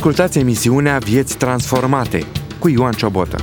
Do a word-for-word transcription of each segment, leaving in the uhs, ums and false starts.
Ascultați emisiunea Vieți Transformate cu Ioan Ciobotă.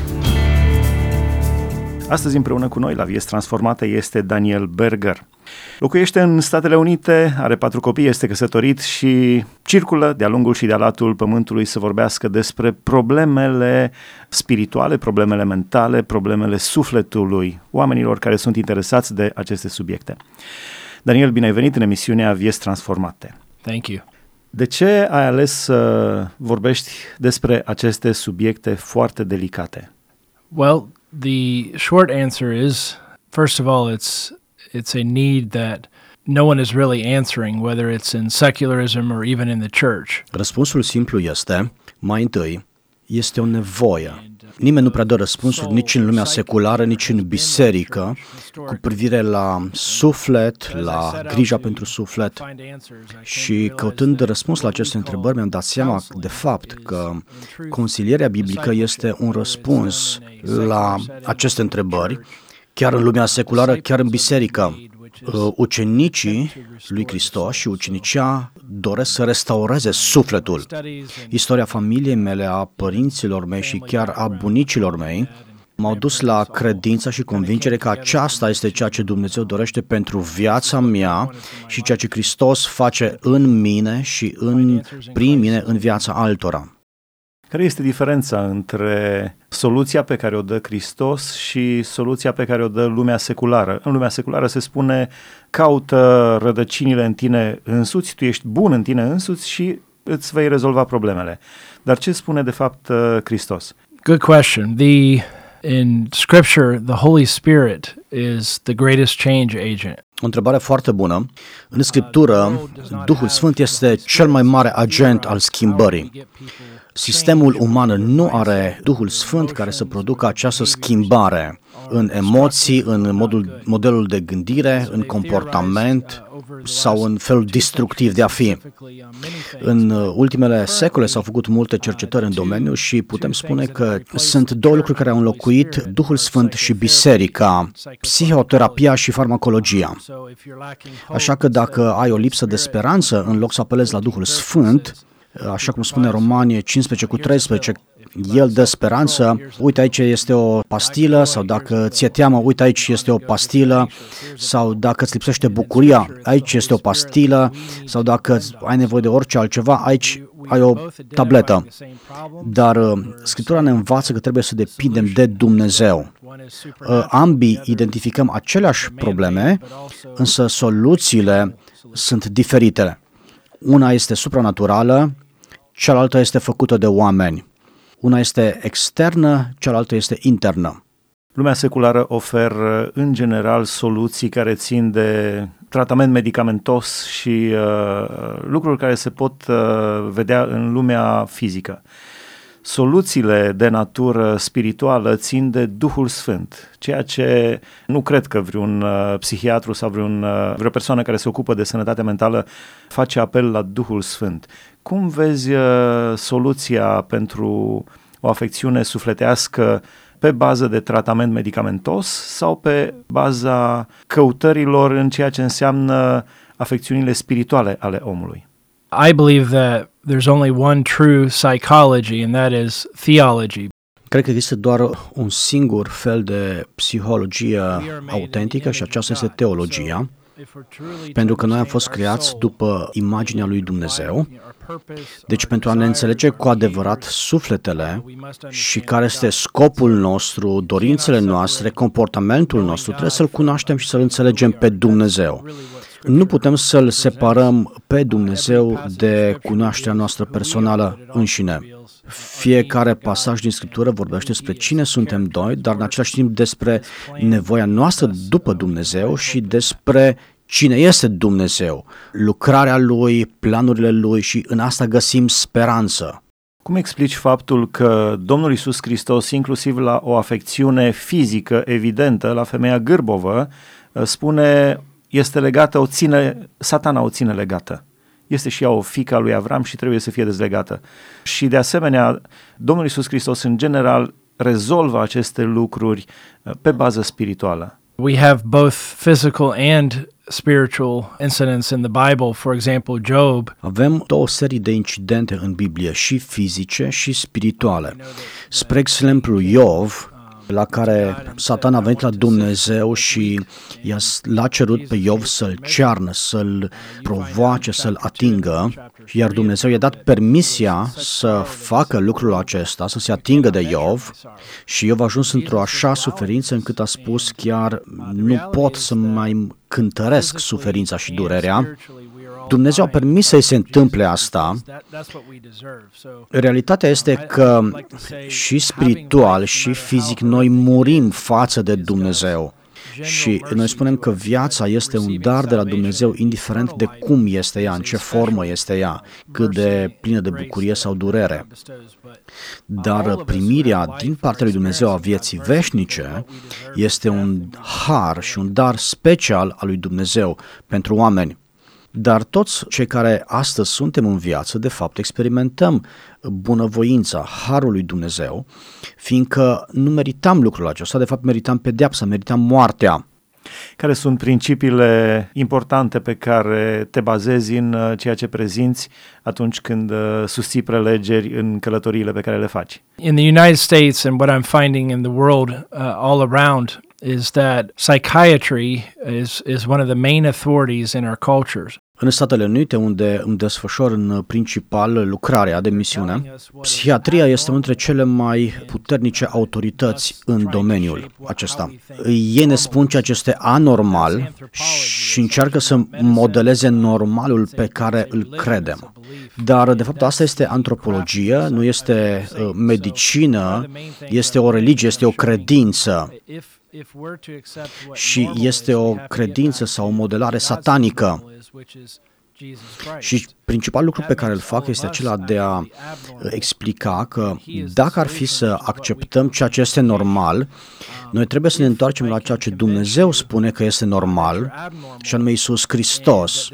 Astăzi împreună cu noi la Vieți Transformate este Daniel Berger. Locuiește în Statele Unite, are patru copii, este căsătorit și circulă de-a lungul și de-a latul pământului să vorbească despre problemele spirituale, problemele mentale, problemele sufletului oamenilor care sunt interesați de aceste subiecte. Daniel, bine ai venit în emisiunea Vieți Transformate. Thank you. De ce ai ales să vorbești despre aceste subiecte foarte delicate? Well, the short answer is, first of all, it's it's a need that no one is really answering, whether it's in secularism or even in the church. Răspunsul simplu este, mai întâi, este o nevoie. Nimeni nu prea dă răspunsuri nici în lumea seculară, nici în biserică, cu privire la suflet, la grija pentru suflet. Și căutând răspuns la aceste întrebări, mi-am dat seama de fapt că consilierea biblică este un răspuns la aceste întrebări, chiar în lumea seculară, chiar în biserică. Ucenicii lui Hristos și ucenicia doresc să restaureze sufletul. Istoria familiei mele, a părinților mei și chiar a bunicilor mei m-au dus la credința și convingere că aceasta este ceea ce Dumnezeu dorește pentru viața mea și ceea ce Hristos face în mine și în, prin mine în viața altora. Care este diferența între soluția pe care o dă Hristos și soluția pe care o dă lumea seculară? În lumea seculară se spune, caută rădăcinile în tine însuți, tu ești bun în tine însuți și îți vei rezolva problemele. Dar ce spune de fapt Hristos? Good question. The in Scripture, the Holy Spirit is the greatest change agent. O întrebare foarte bună. În Scriptură, Duhul Sfânt este cel mai mare agent al schimbării. Sistemul uman nu are Duhul Sfânt care să producă această schimbare în emoții, în modul, modelul de gândire, în comportament sau în felul destructiv de a fi. În ultimele secole s-au făcut multe cercetări în domeniu și putem spune că sunt două lucruri care au înlocuit Duhul Sfânt și biserica, psihoterapia și farmacologia. Așa că dacă ai o lipsă de speranță, în loc să apelezi la Duhul Sfânt, așa cum spune Romani cincisprezece cu treisprezece, El dă speranță, uite aici este o pastilă, sau dacă ți-e teamă, uite aici este o pastilă, sau dacă îți lipsește bucuria, aici este o pastilă, sau dacă ai nevoie de orice altceva, aici ai o tabletă. Dar Scriptura ne învață că trebuie să depindem de Dumnezeu. Ambii identificăm aceleași probleme, însă soluțiile sunt diferite. Una este supranaturală, cealaltă este făcută de oameni. Una este externă, cealaltă este internă. Lumea seculară oferă în general soluții care țin de tratament medicamentos și uh, lucruri care se pot uh, vedea în lumea fizică. Soluțiile de natură spirituală țin de Duhul Sfânt, ceea ce nu cred că vreun uh, psihiatru sau vreun, uh, vreo persoană care se ocupă de sănătate mentală face apel la Duhul Sfânt. Cum vezi uh, soluția pentru o afecțiune sufletească pe bază de tratament medicamentos sau pe baza căutărilor în ceea ce înseamnă afecțiunile spirituale ale omului? I believe that there's only one true psychology, and that is theology. Cred că există doar un singur fel de psihologie autentică și aceasta este teologia, pentru că noi am fost creați după imaginea lui Dumnezeu. Deci pentru a ne înțelege cu adevărat sufletele și care este scopul nostru, dorințele noastre, comportamentul nostru, trebuie să-L cunoaștem și să-L înțelegem pe Dumnezeu. Nu putem să-L separăm pe Dumnezeu de cunoașterea noastră personală înșine. Fiecare pasaj din Scriptură vorbește despre cine suntem noi, dar în același timp despre nevoia noastră după Dumnezeu și despre cine este Dumnezeu, lucrarea Lui, planurile Lui și în asta găsim speranță. Cum explici faptul că Domnul Iisus Hristos, inclusiv la o afecțiune fizică evidentă, la femeia gârbovă, spune, este legată, o ține, Satana o ține legată. Este și ea o fiică a lui Avram și trebuie să fie dezlegată. Și de asemenea, Domnul Iisus Hristos în general rezolvă aceste lucruri pe bază spirituală. We have both physical and spiritual incidents in the Bible. For example, Job. Avem două serii de incidente în Biblie, și fizice și spirituale. Spre exemplu, Iov, la care Satan a venit la Dumnezeu și i-a, l-a cerut pe Iov să-l cearnă, să-l provoace, să-l atingă, iar Dumnezeu i-a dat permisia să facă lucrul acesta, să se atingă de Iov, și Iov a ajuns într-o așa suferință încât a spus chiar nu pot să mai cântăresc suferința și durerea. Dumnezeu a permis să-i se întâmple asta. Realitatea este că și spiritual și fizic noi murim față de Dumnezeu. Și noi spunem că viața este un dar de la Dumnezeu, indiferent de cum este ea, în ce formă este ea, cât de plină de bucurie sau durere. Dar primirea din partea lui Dumnezeu a vieții veșnice este un har și un dar special al lui Dumnezeu pentru oameni. Dar toți cei care astăzi suntem în viață, de fapt, experimentăm bunăvoința, harul lui Dumnezeu, fiindcă nu meritam lucrul acesta, de fapt meritam pedeapsa, meritam moartea. Care sunt principiile importante pe care te bazezi în ceea ce prezinți atunci când susții prelegeri în călătoriile pe care le faci? In the United States and what I'm finding in the world uh, all around is that psychiatry is is one of the main authorities in our cultures. În Statele Unite, unde îmi desfășor în principal lucrarea de misiune, psihiatria este una dintre cele mai puternice autorități în domeniul acesta. Ei ne spun ceea ce este anormal și încearcă să modeleze normalul pe care îl credem. Dar, de fapt, asta este antropologie, nu este medicină, este o religie, este o credință. Și este o credință sau o modelare satanică. Și principalul lucru pe care îl fac este acela de a explica că dacă ar fi să acceptăm ceea ce este normal, noi trebuie să ne întoarcem la ceea ce Dumnezeu spune că este normal, și anume Iisus Hristos.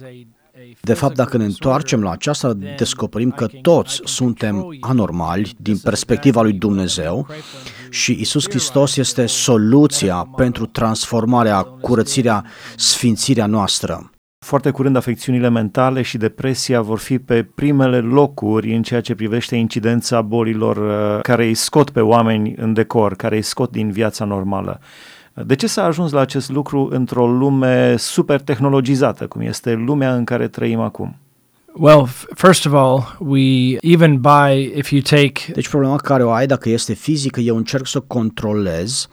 De fapt, dacă ne întoarcem la aceasta, descoperim că toți suntem anormali din perspectiva lui Dumnezeu și Iisus Hristos este soluția pentru transformarea, curățirea, sfințirea noastră. Foarte curând, afecțiunile mentale și depresia vor fi pe primele locuri în ceea ce privește incidența bolilor care îi scot pe oameni în decor, care îi scot din viața normală. De ce s-a ajuns la acest lucru într-o lume super tehnologizată, cum este lumea în care trăim acum? Well, first of all, we even by if you take Deci problema care o ai, dacă este fizică, eu încerc să o controlez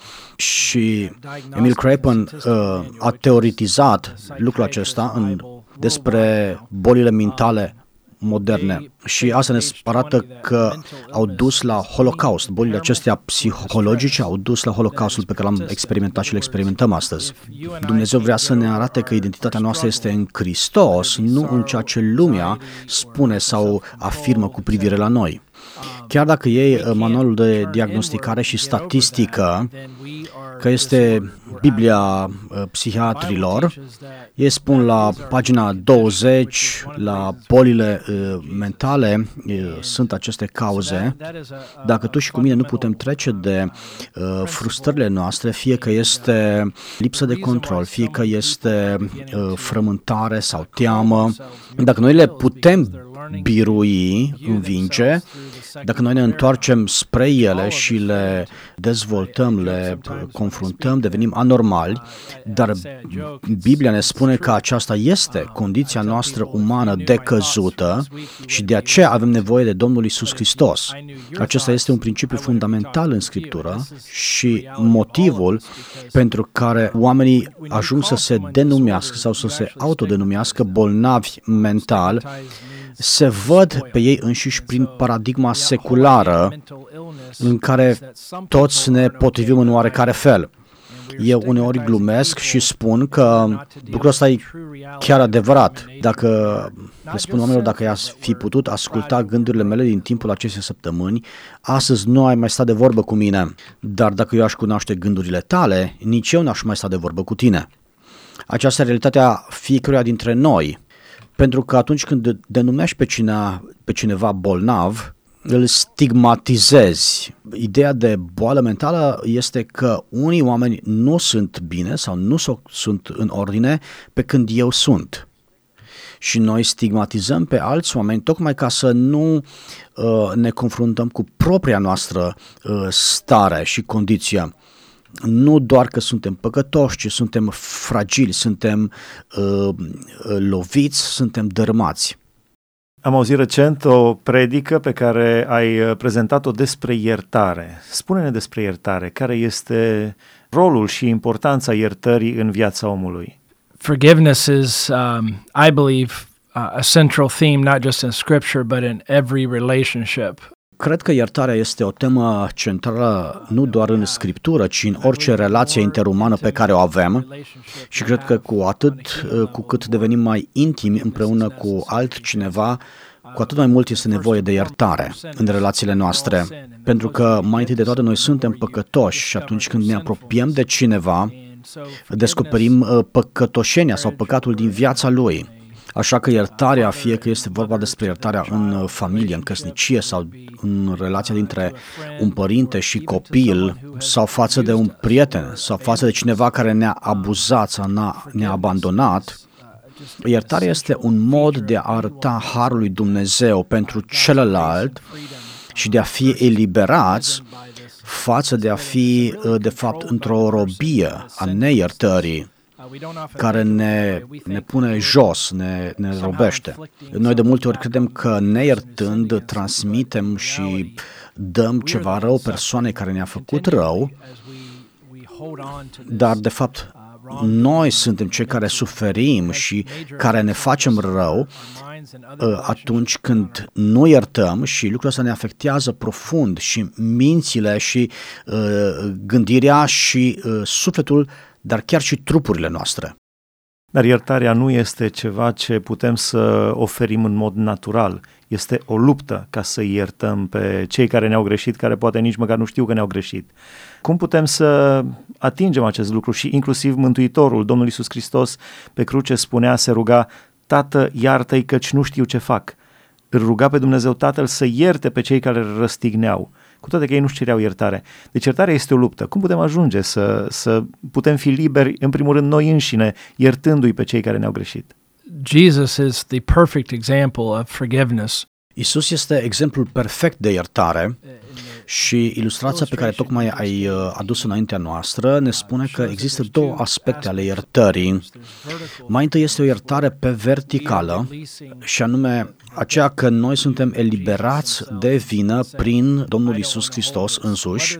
și Emil Crapen uh, a teoretizat lucrul acesta în, despre bolile mentale moderne și asta ne arată că au dus la Holocaust. Bolile acestea psihologice au dus la Holocaustul pe care l-am experimentat și l experimentăm astăzi. Dumnezeu vrea să ne arate că identitatea noastră este în Hristos, nu în ceea ce lumea spune sau afirmă cu privire la noi. Chiar dacă iei manualul de diagnosticare și statistică, că este Biblia psihiatrilor, ei spun la pagina douăzeci, la bolile mentale sunt aceste cauze. Dacă tu și cu mine nu putem trece de frustrările noastre, fie că este lipsă de control, fie că este frământare sau teamă, dacă noi le putem birui, învinge, dacă noi ne întoarcem spre ele și le dezvoltăm, le confruntăm, devenim anormali, dar Biblia ne spune că aceasta este condiția noastră umană decăzută și de aceea avem nevoie de Domnul Iisus Hristos. Acesta este un principiu fundamental în Scriptură și motivul pentru care oamenii ajung să se denumească sau să se autodenumească bolnavi mental, se văd pe ei înșiși prin paradigma seculară în care toți ne potrivim în oarecare fel. Eu uneori glumesc și spun că lucrul ăsta e chiar adevărat. Dacă le spun oamenilor, dacă i-ați fi putut asculta gândurile mele din timpul acestei săptămâni, astăzi nu ai mai sta de vorbă cu mine, dar dacă eu aș cunoaște gândurile tale, nici eu n-aș mai sta de vorbă cu tine. Aceasta e realitatea fiecăruia dintre noi. Pentru că atunci când denumești pe, cine, pe cineva bolnav, îl stigmatizezi, ideea de boală mentală este că unii oameni nu sunt bine sau nu sunt în ordine pe când eu sunt. Și noi stigmatizăm pe alți oameni tocmai ca să nu uh, ne confruntăm cu propria noastră uh, stare și condiție. Nu doar că suntem păcătoși, ci suntem fragili, suntem uh, loviți, suntem dărâmați. Am auzit recent o predică pe care ai prezentat-o despre iertare. Spune-ne despre iertare. Care este rolul și importanța iertării în viața omului? Forgiveness is, um, I believe, uh, a central theme, not just in Scripture, but in every relationship. Cred că iertarea este o temă centrală nu doar în Scriptură, ci în orice relație interumană pe care o avem și cred că cu atât cu cât devenim mai intimi împreună cu altcineva, cu atât mai mult este nevoie de iertare în relațiile noastre, pentru că mai întâi de toate noi suntem păcătoși și atunci când ne apropiem de cineva, descoperim păcătoșenia sau păcatul din viața lui. Așa că iertarea, fie că este vorba despre iertarea în familie, în căsnicie sau în relația dintre un părinte și copil sau față de un prieten sau față de cineva care ne-a abuzat sau ne-a abandonat, iertarea este un mod de a arăta harul lui Dumnezeu pentru celălalt și de a fi eliberați față de a fi, de fapt, într-o robie a neiertării care ne, ne pune jos, ne, ne robește. Noi de multe ori credem că neiertând transmitem și dăm ceva rău persoanei care ne-a făcut rău, dar de fapt noi suntem cei care suferim și care ne facem rău atunci când nu iertăm și lucrul ăsta ne afectează profund și mințile și uh, gândirea și uh, sufletul, dar chiar și trupurile noastre. Dar iertarea nu este ceva ce putem să oferim în mod natural. Este o luptă ca să iertăm pe cei care ne-au greșit, care poate nici măcar nu știu că ne-au greșit. Cum putem să atingem acest lucru? Și inclusiv Mântuitorul, Domnul Iisus Hristos, pe cruce spunea, se ruga, Tată, iartă-i căci nu știu ce fac. Îl ruga pe Dumnezeu Tatăl să ierte pe cei care îl răstigneau, cu toate că ei nu-și cereau iertare. Deci iertarea este o luptă. Cum putem ajunge să, să putem fi liberi, în primul rând, noi înșine, iertându-i pe cei care ne-au greșit? Jesus is the perfect example of forgiveness. Isus este exemplul perfect de iertare și ilustrația pe care tocmai ai adus înaintea noastră ne spune că există două aspecte ale iertării. Mai întâi este o iertare pe verticală și anume aceea că noi suntem eliberați de vină prin Domnul Iisus Hristos însuși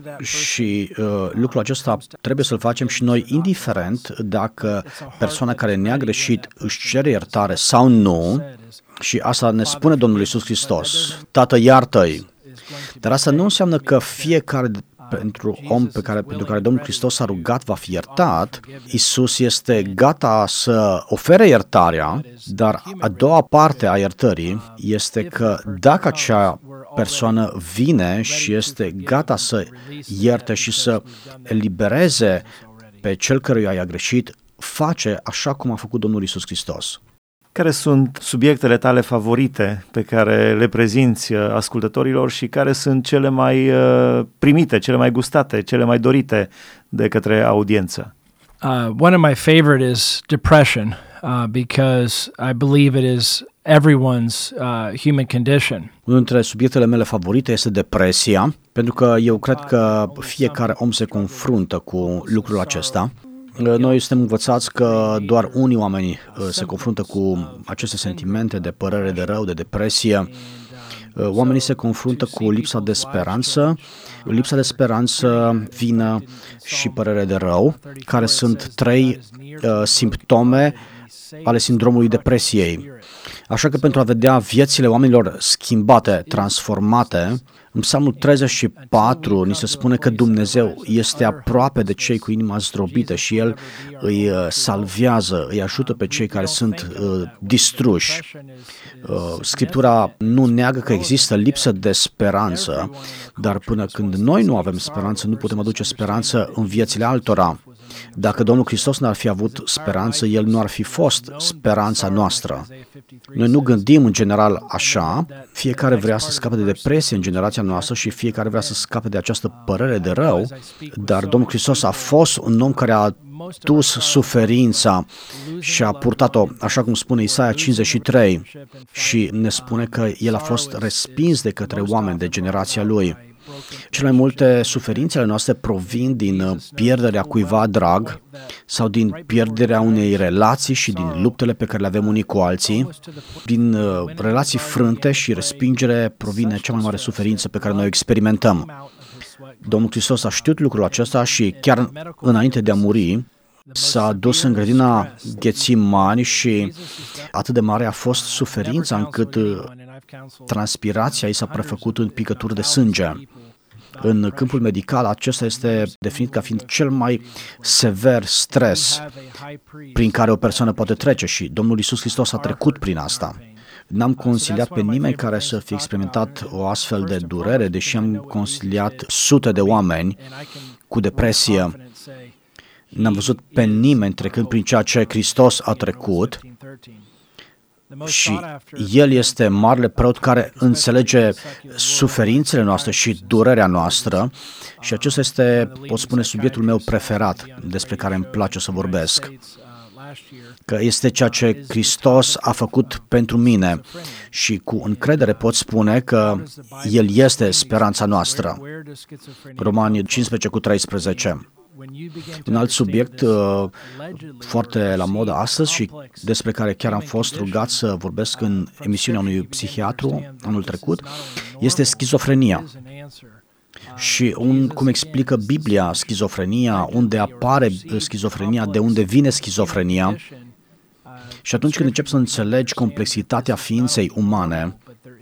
și uh, lucrul acesta trebuie să-l facem și noi indiferent dacă persoana care ne-a greșit își cere iertare sau nu. Și asta ne spune Domnul Iisus Hristos, Tată, iartă-i. Dar asta nu înseamnă că fiecare pentru om pe care, pentru care Domnul Hristos a rugat va fi iertat. Iisus este gata să ofere iertarea, dar a doua parte a iertării este că dacă acea persoană vine și este gata să ierte și să elibereze pe cel căruia i-a greșit, face așa cum a făcut Domnul Iisus Hristos. Care sunt subiectele tale favorite pe care le prezinți ascultătorilor și care sunt cele mai primite, cele mai gustate, cele mai dorite de către audiență? Uh, one of my favorite is depression, uh, because I believe it is everyone's uh, human condition. Unul dintre subiectele mele favorite este depresia, pentru că eu cred că fiecare om se confruntă cu lucrul acesta. Noi suntem învățați că doar unii oameni se confruntă cu aceste sentimente de părere de rău, de depresie. Oamenii se confruntă cu lipsa de speranță, lipsa de speranță, vină și părere de rău, care sunt trei uh, simptome ale sindromului depresiei. Așa că pentru a vedea viețile oamenilor schimbate, transformate, în Psalmul treizeci și patru ni se spune că Dumnezeu este aproape de cei cu inima zdrobită și El îi salvează, îi ajută pe cei care sunt uh, distruși. Uh, Scriptura nu neagă că există lipsă de speranță, dar până când noi nu avem speranță, nu putem aduce speranță în viețile altora. Dacă Domnul Hristos n-ar fi avut speranță, El nu ar fi fost speranța noastră. Noi nu gândim în general așa, fiecare vrea să scape de depresie în generația noastră și fiecare vrea să scape de această părere de rău, dar Domnul Hristos a fost un om care a dus suferința și a purtat-o, așa cum spune Isaia cincizeci și trei, și ne spune că El a fost respins de către oameni de generația Lui. Cele mai multe suferințe ale noastre provin din pierderea cuiva drag sau din pierderea unei relații și din luptele pe care le avem unii cu alții. Din relații frânte și respingere provine cea mai mare suferință pe care noi o experimentăm. Domnul Hristos a știut lucrul acesta și chiar înainte de a muri, s-a dus în grădina Ghețimani și atât de mare a fost suferința încât transpirația i s-a prefăcut în picături de sânge. În câmpul medical, acesta este definit ca fiind cel mai sever stres prin care o persoană poate trece și Domnul Iisus Hristos a trecut prin asta. N-am consiliat pe nimeni care să fie experimentat o astfel de durere, deși am consiliat sute de oameni cu depresie. N-am văzut pe nimeni trecând prin ceea ce Hristos a trecut și El este marele preot care înțelege suferințele noastre și durerea noastră și acesta este, pot spune, subiectul meu preferat despre care îmi place să vorbesc. Că este ceea ce Hristos a făcut pentru mine și cu încredere pot spune că El este speranța noastră. Romani cincisprezece cu treisprezece. Un alt subiect uh, foarte la modă astăzi și despre care chiar am fost rugat să vorbesc în emisiunea unui psihiatru anul trecut este schizofrenia. Și un, cum explică Biblia schizofrenia, unde apare schizofrenia, de unde vine schizofrenia. Și atunci când începi să înțelegi complexitatea ființei umane,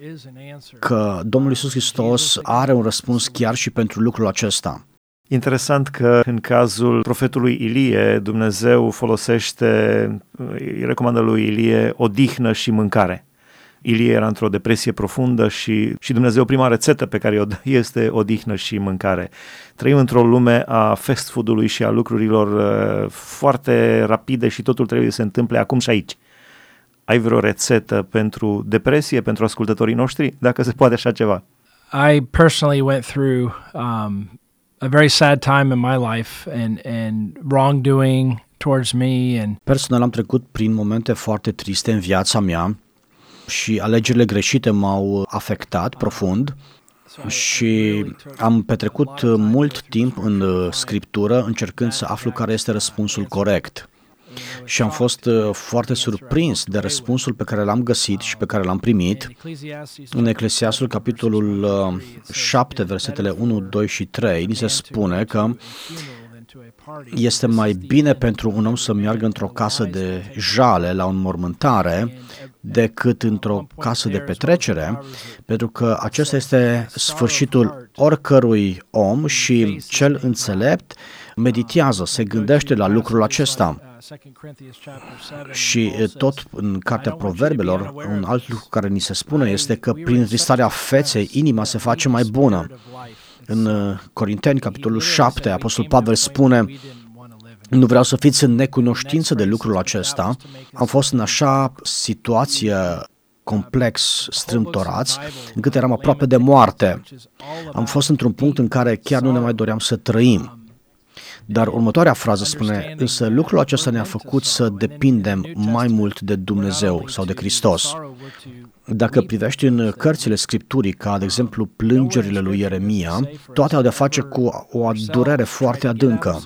că Domnul Iisus Hristos are un răspuns chiar și pentru lucrul acesta. Interesant că în cazul profetului Ilie, Dumnezeu folosește, îi recomandă lui Ilie odihnă și mâncare. Ilie era într-o depresie profundă și, și Dumnezeu prima rețetă pe care o dă este odihnă și mâncare. Trăim într-o lume a fast food-ului și a lucrurilor uh, foarte rapide și totul trebuie să se întâmple acum și aici. Ai vreo rețetă pentru depresie, pentru ascultătorii noștri, dacă se poate așa ceva? I personally went through um, a very sad time in my life and and wrongdoing towards me and Personal am trecut prin momente foarte triste în viața mea și alegerile greșite m-au afectat profund și am petrecut mult timp în Scriptură încercând să aflu care este răspunsul corect. Și am fost foarte surprins de răspunsul pe care l-am găsit și pe care l-am primit. În Eclesiastul, capitolul șapte, versetele unu, doi și trei, ni se spune că este mai bine pentru un om să meargă într-o casă de jale la o înmormântare decât într-o casă de petrecere, pentru că acesta este sfârșitul oricărui om și cel înțelept meditează, se gândește la lucrul acesta. Și tot în Cartea Proverbelor, un alt lucru care ni se spune este că prin întristarea feței inima se face mai bună. În Corinteni, capitolul șapte, Apostolul Pavel spune: nu vreau să fiți în necunoștință de lucrul acesta. Am fost în așa situație complex, strâmtorați, încât eram aproape de moarte. Am fost într-un punct în care chiar nu ne mai doream să trăim. Dar următoarea frază spune: însă lucrul acesta ne-a făcut să depindem mai mult de Dumnezeu sau de Hristos. Dacă privești în cărțile Scripturii, ca de exemplu plângerile lui Ieremia, toate au de-a face cu o durere foarte adâncă.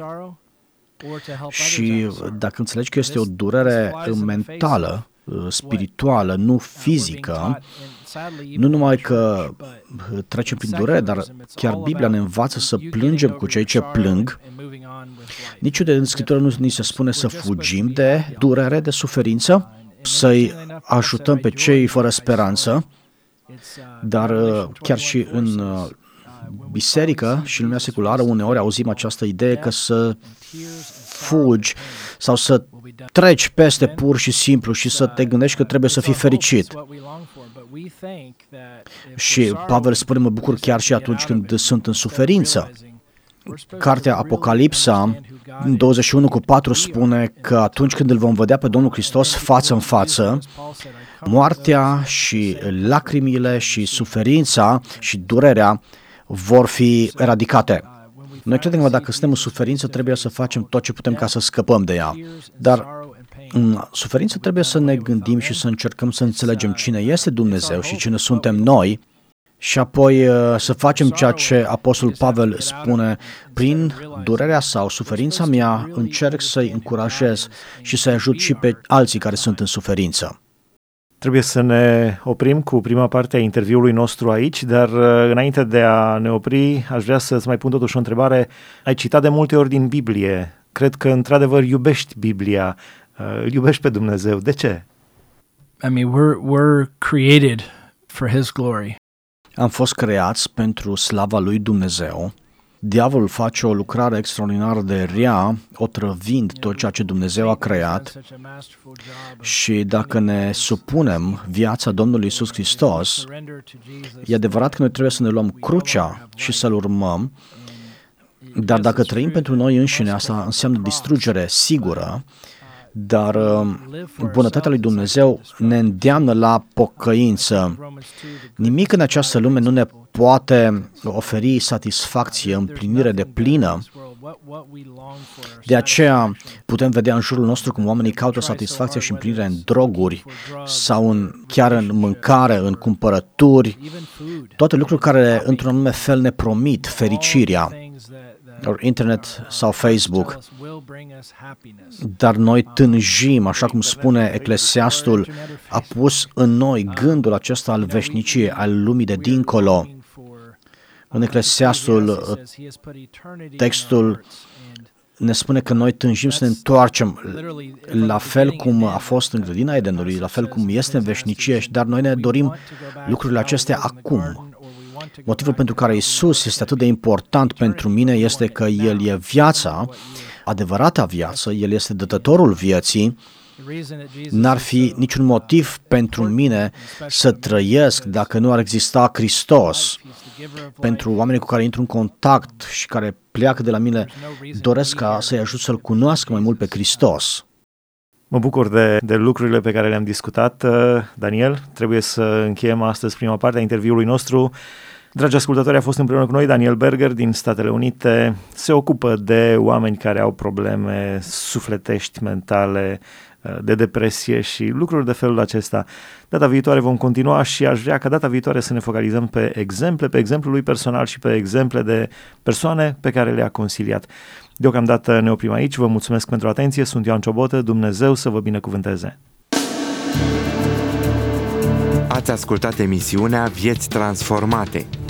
Și dacă înțelegi că este o durere mentală, spirituală, nu fizică, nu numai că trecem prin durere, dar chiar Biblia ne învață să plângem cu cei ce plâng. Niciunde în Scriptură nu ni se spune să fugim de durere, de suferință, să-i ajutăm pe cei fără speranță, dar chiar și în biserică și în lumea seculară uneori auzim această idee că să fugi sau să treci peste pur și simplu și să te gândești că trebuie să fii fericit. Și Pavel spune: mă bucur chiar și atunci când sunt în suferință. cartea Apocalipsa, douăzeci și unu cu patru, spune că atunci când îl vom vedea pe Domnul Hristos față în față, moartea și lacrimile și suferința și durerea vor fi eradicate. Noi credem că dacă suntem în suferință, trebuie să facem tot ce putem ca să scăpăm de ea. Dar în suferință trebuie să ne gândim și să încercăm să înțelegem cine este Dumnezeu și cine suntem noi și apoi să facem ceea ce Apostolul Pavel spune: prin durerea sau suferința mea încerc să-i încurajez și să-i ajut și pe alții care sunt în suferință. Trebuie să ne oprim cu prima parte a interviului nostru aici, dar înainte de a ne opri, aș vrea să-ți mai pun totuși o întrebare. Ai citat de multe ori din Biblie. Cred că într-adevăr iubești Biblia, îl iubești pe Dumnezeu. De ce? I mean, we're we're created for His glory. Am fost creați pentru slava lui Dumnezeu. Diavolul face o lucrare extraordinar de rea, otrăvind tot ceea ce Dumnezeu a creat, și dacă ne supunem viața Domnului Iisus Hristos, e adevărat că noi trebuie să ne luăm crucea și să-L urmăm, dar dacă trăim pentru noi înșine, asta înseamnă distrugere sigură, dar bunătatea lui Dumnezeu ne îndeamnă la pocăință. Nimic în această lume nu ne poate oferi satisfacție, împlinire de plină. De aceea putem vedea în jurul nostru cum oamenii caută satisfacție și împlinire în droguri sau în, chiar în mâncare, în cumpărături, toate lucruri care într-un anume fel ne promit fericirea, ori internet sau Facebook. Dar noi tânjim, așa cum spune Eclesiastul, a pus în noi gândul acesta al veșniciei, al lumii de dincolo. În Eclesiastul, textul ne spune că noi tânjim să ne întoarcem la fel cum a fost în grădina Edenului, la fel cum este în veșnicie, dar noi ne dorim lucrurile acestea acum. Motivul pentru care Iisus este atât de important pentru mine este că El e viața, adevărata viață, El este dătătorul vieții. N-ar fi niciun motiv pentru mine să trăiesc dacă nu ar exista Hristos. Pentru oamenii cu care intru în contact și care pleacă de la mine, doresc ca să-i ajut să-L cunoască mai mult pe Hristos. Mă bucur de, de lucrurile pe care le-am discutat, Daniel. Trebuie să încheiem astăzi prima parte a interviului nostru. Dragi ascultători, a fost împreună cu noi Daniel Berger din Statele Unite. Se ocupă de oameni care au probleme sufletești, mentale, de depresie și lucruri de felul acesta. Data viitoare vom continua și aș vrea ca data viitoare să ne focalizăm pe exemple, pe exemplul lui personal și pe exemple de persoane pe care le-a consiliat. Deocamdată ne oprim aici, vă mulțumesc pentru atenție, sunt Ioan Ciobotă, Dumnezeu să vă binecuvânteze! Ați ascultat emisiunea Vieți Transformate.